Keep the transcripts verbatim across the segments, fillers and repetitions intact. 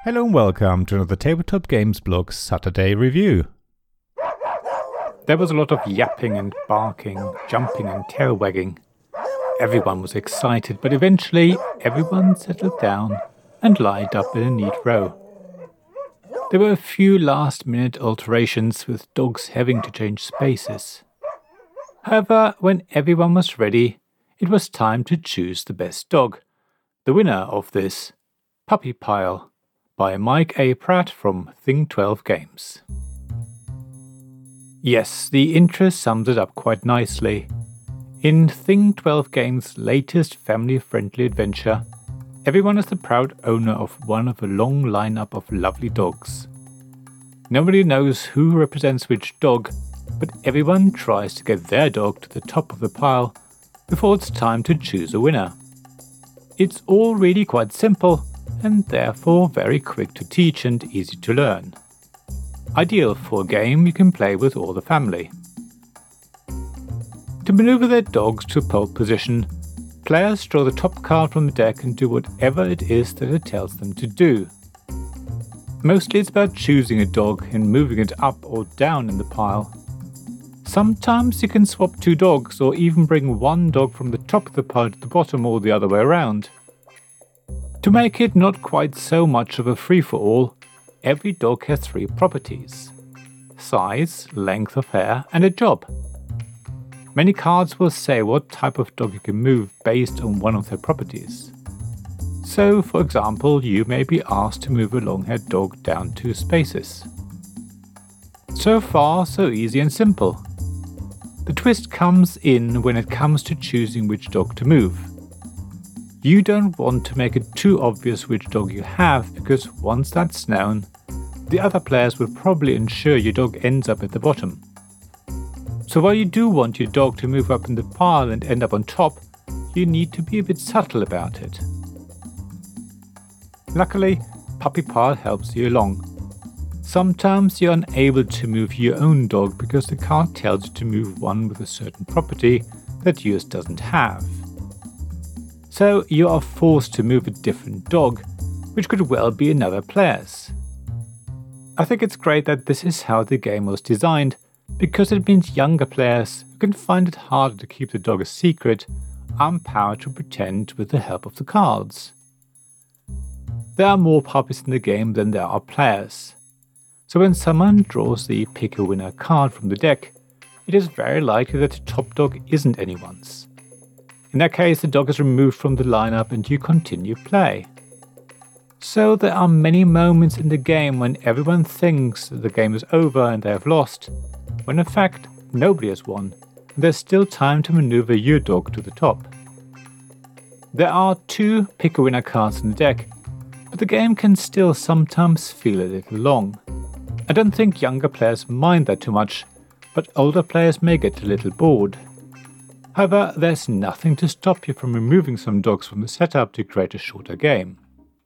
Hello and welcome to another Tabletop Games Blog Saturday review. There was a lot of yapping and barking, jumping and tail wagging. Everyone was excited, but eventually everyone settled down and lined up in a neat row. There were a few last-minute alterations, with dogs having to change spaces. However, when everyone was ready, it was time to choose the best dog. The winner of this, Puppy Pile, by Mike A. Pratt from Thing twelve Games. Yes, the intro sums it up quite nicely. In Thing twelve Games' latest family-friendly adventure, everyone is the proud owner of one of a long lineup of lovely dogs. Nobody knows who represents which dog, but everyone tries to get their dog to the top of the pile before it's time to choose a winner. It's all really quite simple, and therefore very quick to teach and easy to learn. Ideal for a game you can play with all the family. To maneuver their dogs to pole position, players draw the top card from the deck and do whatever it is that it tells them to do. Mostly it's about choosing a dog and moving it up or down in the pile. Sometimes you can swap two dogs or even bring one dog from the top of the pile to the bottom or the other way around. To make it not quite so much of a free-for-all, every dog has three properties: size, length of hair, and a job. Many cards will say what type of dog you can move based on one of their properties. So, for example, you may be asked to move a long-haired dog down two spaces. So far, so easy and simple. The twist comes in when it comes to choosing which dog to move. You don't want to make it too obvious which dog you have, because once that's known, the other players will probably ensure your dog ends up at the bottom. So while you do want your dog to move up in the pile and end up on top, you need to be a bit subtle about it. Luckily, Puppy Pile helps you along. Sometimes you're unable to move your own dog because the card tells you to move one with a certain property that yours doesn't have. So you are forced to move a different dog, which could well be another player's. I think it's great that this is how the game was designed, because it means younger players who can find it harder to keep the dog a secret are empowered to pretend with the help of the cards. There are more puppies in the game than there are players, so when someone draws the Pick a Winner card from the deck, it is very likely that the top dog isn't anyone's. In that case, the dog is removed from the lineup and you continue play. So there are many moments in the game when everyone thinks that the game is over and they have lost, when in fact nobody has won, and there's still time to maneuver your dog to the top. There are two Pick a Winner cards in the deck, but the game can still sometimes feel a little long. I don't think younger players mind that too much, but older players may get a little bored. However, there's nothing to stop you from removing some dogs from the setup to create a shorter game.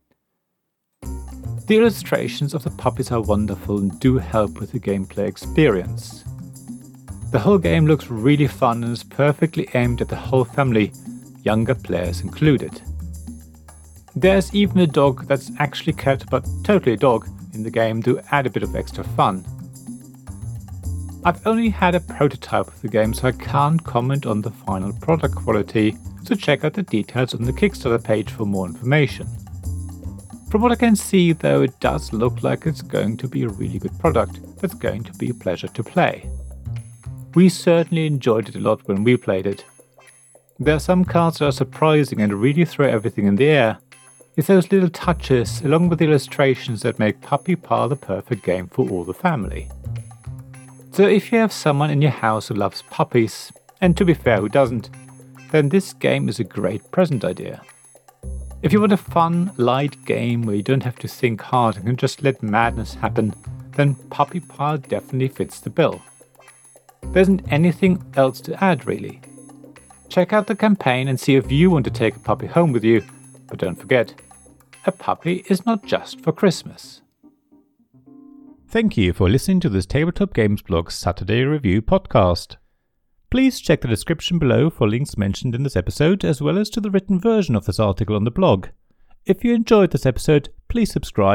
The illustrations of the puppies are wonderful and do help with the gameplay experience. The whole game looks really fun and is perfectly aimed at the whole family, younger players included. There's even a dog that's actually cat but totally a dog in the game to add a bit of extra fun. I've only had a prototype of the game, so I can't comment on the final product quality, so check out the details on the Kickstarter page for more information. From what I can see though, it does look like it's going to be a really good product that's going to be a pleasure to play. We certainly enjoyed it a lot when we played it. There are some cards that are surprising and really throw everything in the air. It's those little touches along with the illustrations that make Puppy Pile the perfect game for all the family. So if you have someone in your house who loves puppies, and to be fair who doesn't, then this game is a great present idea. If you want a fun, light game where you don't have to think hard and can just let madness happen, then Puppy Pile definitely fits the bill. There isn't anything else to add really. Check out the campaign and see if you want to take a puppy home with you, but don't forget, a puppy is not just for Christmas. Thank you for listening to this Tabletop Games Blog Saturday Review podcast. Please check the description below for links mentioned in this episode, as well as to the written version of this article on the blog. If you enjoyed this episode, please subscribe,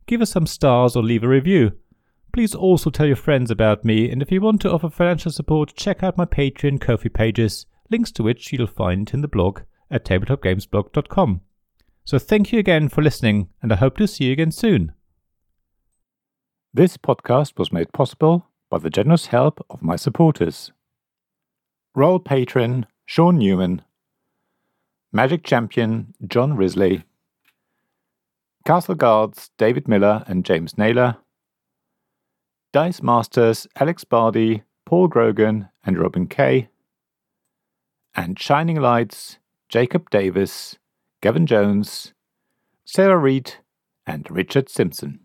give us some stars or leave a review. Please also tell your friends about me, and if you want to offer financial support, check out my Patreon Ko-fi pages, links to which you'll find in the blog at tabletop games blog dot com. So thank you again for listening, and I hope to see you again soon. This podcast was made possible by the generous help of my supporters. Royal Patron Sean Newman, Magic Champion John Risley, Castle Guards David Miller and James Naylor, Dice Masters Alex Bardi, Paul Grogan and Robin Kay, and Shining Lights Jacob Davis, Gavin Jones, Sarah Reed and Richard Simpson.